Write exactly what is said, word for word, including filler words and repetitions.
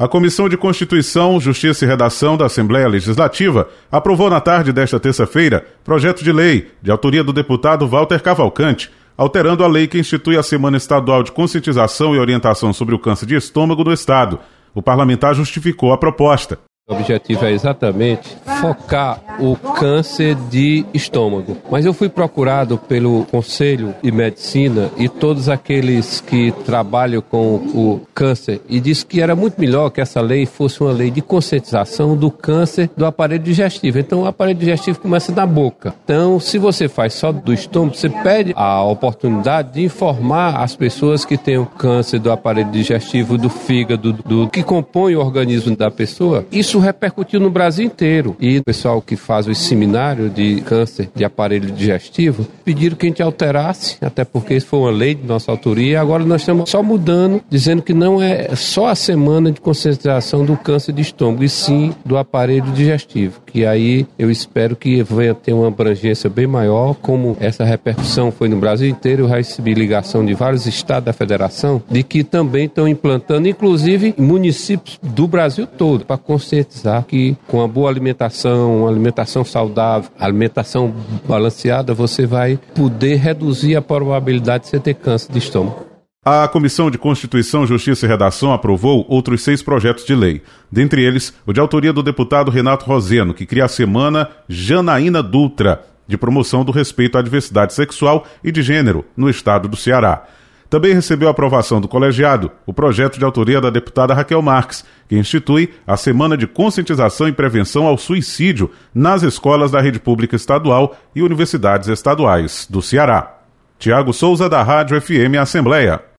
A Comissão de Constituição, Justiça e Redação da Assembleia Legislativa aprovou na tarde desta terça-feira projeto de lei de autoria do deputado Walter Cavalcante, alterando a lei que institui a Semana Estadual de Conscientização e Orientação sobre o Câncer de Estômago do Estado. O parlamentar justificou a proposta. O objetivo é exatamente focar o câncer de estômago. Mas eu fui procurado pelo Conselho de Medicina e todos aqueles que trabalham com o câncer e disse que era muito melhor que essa lei fosse uma lei de conscientização do câncer do aparelho digestivo. Então o aparelho digestivo começa na boca. Então se você faz só do estômago, você perde a oportunidade de informar as pessoas que têm o câncer do aparelho digestivo, do fígado, do que compõe o organismo da pessoa. Isso repercutiu no Brasil inteiro. E o pessoal que faz o seminário de câncer de aparelho digestivo pediram que a gente alterasse, até porque isso foi uma lei de nossa autoria. Agora nós estamos só mudando, dizendo que não é só a semana de conscientização do câncer de estômago, e sim do aparelho digestivo, que aí eu espero que venha ter uma abrangência bem maior. Como essa repercussão foi no Brasil inteiro, eu já recebi ligação de vários estados da federação de que também estão implantando, inclusive municípios do Brasil todo, para conscientizar que com a boa alimentação, uma alimentação saudável, alimentação balanceada, você vai poder reduzir a probabilidade de você ter câncer de estômago. A Comissão de Constituição, Justiça e Redação aprovou outros seis projetos de lei. Dentre eles, o de autoria do deputado Renato Roseno, que cria a Semana Janaína Dutra, de promoção do respeito à diversidade sexual e de gênero no estado do Ceará. Também recebeu a aprovação do colegiado o projeto de autoria da deputada Raquel Marques, que institui a Semana de Conscientização e Prevenção ao Suicídio nas escolas da rede pública estadual e universidades estaduais do Ceará. Tiago Souza, da Rádio F M Assembleia.